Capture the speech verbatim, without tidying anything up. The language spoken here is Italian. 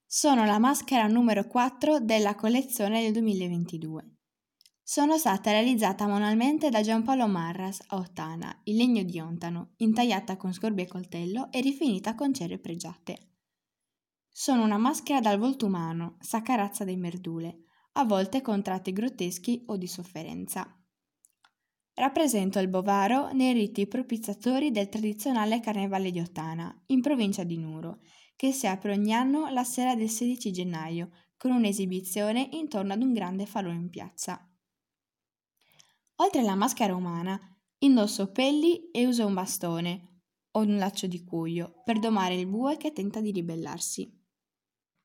Sono la maschera numero quattro della collezione del duemilaventidue. Sono stata realizzata manualmente da Giampaolo Marras a Ottana, in legno di ontano, intagliata con scorbia e coltello e rifinita con cere pregiate. Sono una maschera dal volto umano, sacca dei Merdule, a volte con tratti grotteschi o di sofferenza. Rappresento il bovaro nei riti propiziatori del tradizionale Carnevale di Ottana, in provincia di Nuoro, che si apre ogni anno la sera del sedici gennaio, con un'esibizione intorno ad un grande falò in piazza. Oltre alla maschera umana, indosso pelli e uso un bastone o un laccio di cuoio per domare il bue che tenta di ribellarsi.